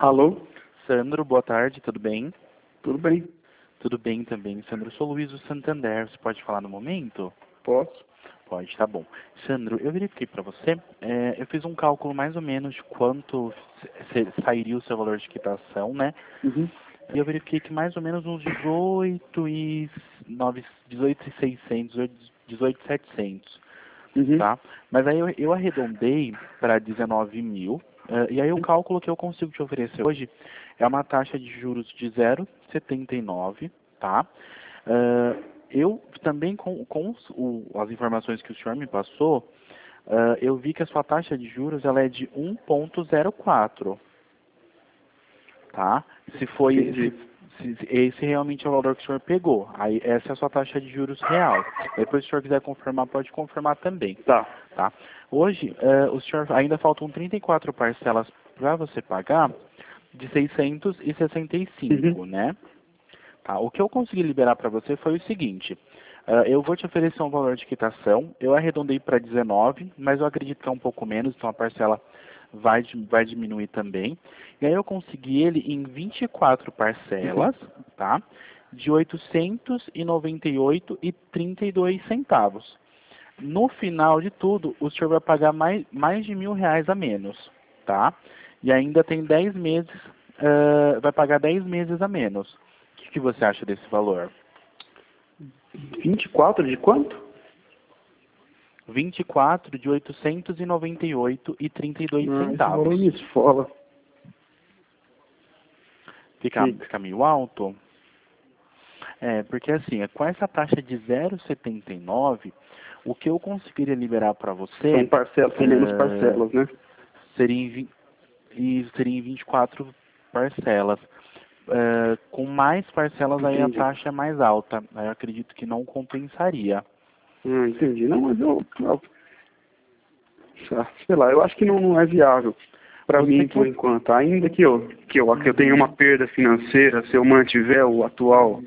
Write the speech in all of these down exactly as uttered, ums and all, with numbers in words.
Alô? Sandro, boa tarde, tudo bem? Tudo bem? Tudo bem também, Sandro. Eu sou o Luiz do Santander, você pode falar no momento? Posso? Pode, tá bom. Sandro, eu verifiquei para você, é, eu fiz um cálculo mais ou menos de quanto se- se- sairia o seu valor de quitação, né? Uhum. E eu verifiquei que mais ou menos uns dezoito e nove, dezoito e seiscentos, dezoito e setecentos, Uhum. tá? Mas aí eu, eu arredondei para dezenove mil, eh, e aí o cálculo que eu consigo te oferecer hoje é uma taxa de juros de zero vírgula setenta e nove, tá? Ah, eu também, com, com os- o- as informações que o senhor me passou, ah, eu vi que a sua taxa de juros ela é de um ponto zero quatro, tá? Se foi, Entendi. se, se esse realmente é o valor que o senhor pegou, aí essa é a sua taxa de juros real. Depois, se o senhor quiser confirmar, pode confirmar também, Tá. tá? Hoje, eh, o senhor ainda faltam trinta e quatro parcelas para você pagar de seiscentos e sessenta e Uhum. cinco, né? Tá, o que eu consegui liberar para você foi o seguinte, ah, eu vou te oferecer um valor de quitação, eu arredondei para dezenove, mas eu acredito que é um pouco menos, então a parcela vai, di- vai diminuir também. E aí eu consegui ele em vinte e quatro Uhum. parcelas, tá? De oitocentos e noventa e oito reais e trinta e dois centavos. No final de tudo, o senhor vai pagar mais, mais de mil reais a menos, tá? E ainda tem dez meses, ah, vai pagar dez meses a menos. O que, que você acha desse valor? vinte e quatro de quanto? vinte e quatro de oitocentos e noventa e oito reais e trinta e dois Não, esse valor centavos. me esfola. Fica, Fica. fica meio alto? É, porque assim, com essa taxa de zero vírgula setenta e nove, o que eu conseguiria liberar para São você parcelas, são menos eh, parcelas, né? seria em, vi- e seria em vinte e quatro parcelas. Eh, com mais parcelas aí a Entendi. taxa é mais alta. Aí eu acredito que não compensaria. Ah, entendi. Não, mas eu, eu- ah, sei lá, eu acho que não, não é viável para Você mim por quer? enquanto. Ainda que eu, que eu, que eu tenha uma Uhum, perda financeira, se eu mantiver o atual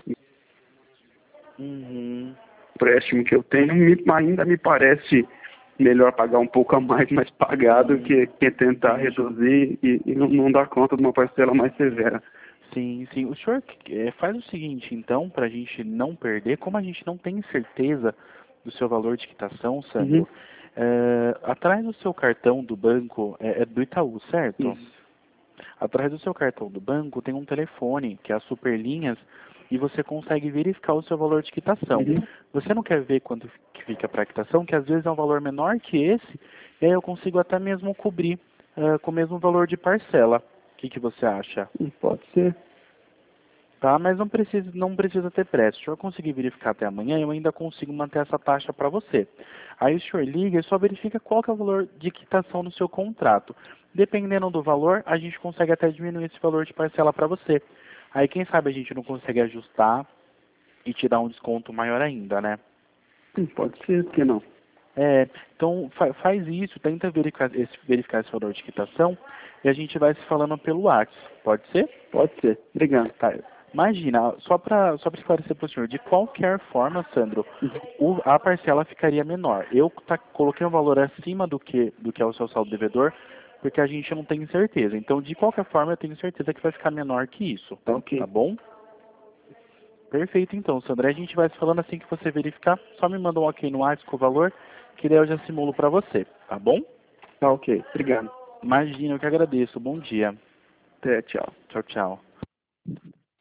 uhum. empréstimo que eu tenho, me- ainda me parece melhor pagar um pouco a mais, mas pagar do Sim, que, que tentar entendi. reduzir e, e não, não dar conta de uma parcela mais severa. Sim, sim. O senhor eh, faz o seguinte, então, para a gente não perder, como a gente não tem certeza do seu valor de quitação, Uhum. Sandro, eh, atrás do seu cartão do banco, é, é do Itaú, certo? Isso. Atrás do seu cartão do banco tem um telefone, que é a Superlinhas, e você consegue verificar o seu valor de quitação. Uhum. Você não quer ver quanto que fica para a quitação, que às vezes é um valor menor que esse, e aí eu consigo até mesmo cobrir eh, com o mesmo valor de parcela. O que, que você acha? Hum, Pode ser. Tá, mas não precisa, não precisa ter pressa. Se o senhor conseguir verificar até amanhã, eu ainda consigo manter essa taxa para você. Aí o senhor liga e só verifica qual que é o valor de quitação no seu contrato. Dependendo do valor, a gente consegue até diminuir esse valor de parcela para você. Aí quem sabe a gente não consegue ajustar e te dar um desconto maior ainda, né? Hum, Pode ser, por que não? É, então fa faz isso, tenta verificar esse, verificar esse valor de quitação e a gente vai se falando pelo WhatsApp. Pode ser? Pode ser. Obrigado. Tá. Imagina, só para só para esclarecer para o senhor, de qualquer forma, Sandro, Uhum. o- a parcela ficaria menor. Eu tá, coloquei um valor acima do que, do que é o seu saldo devedor, porque a gente não tem certeza. Então, de qualquer forma, eu tenho certeza que vai ficar menor que isso. Tá Tá ok. bom? Perfeito, então, Sandro. A gente vai se falando assim que você verificar. Só me manda um ok no WhatsApp com o valor, que daí eu já simulo para você. Tá bom? Tá ok. Obrigado. Imagina, eu que agradeço. Bom dia. Até, tchau. Tchau, tchau.